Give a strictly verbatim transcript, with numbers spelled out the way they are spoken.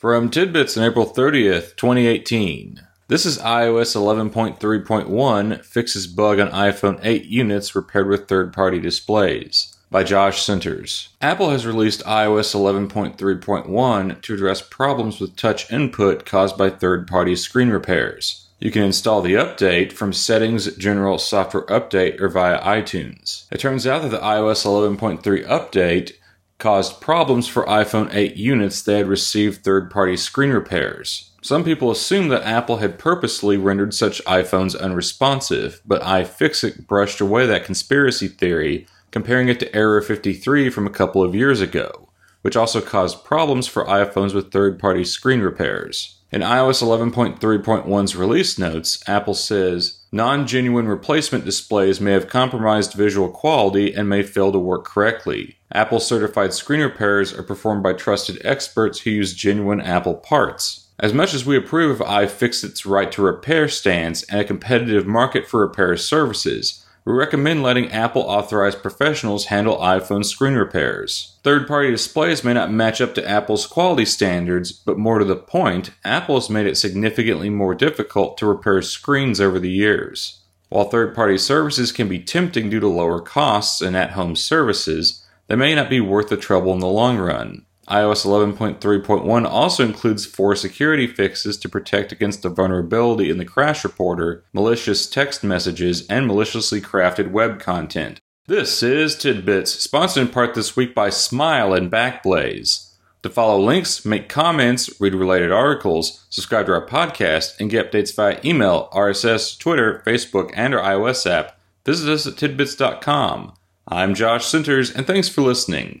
From Tidbits on April thirtieth, twenty eighteen. This is iOS eleven point three point one fixes bug on iPhone eight units repaired with third-party displays, by Josh Centers. Apple has released iOS eleven point three point one to address problems with touch input caused by third-party screen repairs. You can install the update from Settings, General, Software Update, or via iTunes. It turns out that the iOS eleven point three update caused problems for iPhone eight units that had received third-party screen repairs. Some people assume that Apple had purposely rendered such iPhones unresponsive, but iFixit brushed away that conspiracy theory, comparing it to Error fifty-three from a couple of years ago, which also caused problems for iPhones with third-party screen repairs. In iOS eleven point three point one's release notes, Apple says, non-genuine replacement displays may have compromised visual quality and may fail to work correctly. Apple-certified screen repairs are performed by trusted experts who use genuine Apple parts. As much as we approve of iFixit's right to repair stance and a competitive market for repair services, we recommend letting Apple-authorized professionals handle iPhone screen repairs. Third-party displays may not match up to Apple's quality standards, but more to the point, Apple has made it significantly more difficult to repair screens over the years. While third-party services can be tempting due to lower costs and at-home services, they may not be worth the trouble in the long run. iOS eleven point three point one also includes four security fixes to protect against a vulnerability in the Crash Reporter, malicious text messages, and maliciously crafted web content. This is Tidbits, sponsored in part this week by Smile and Backblaze. To follow links, make comments, read related articles, subscribe to our podcast, and get updates via email, R S S, Twitter, Facebook, and our iOS app, visit us at tidbits dot com. I'm Josh Centers, and thanks for listening.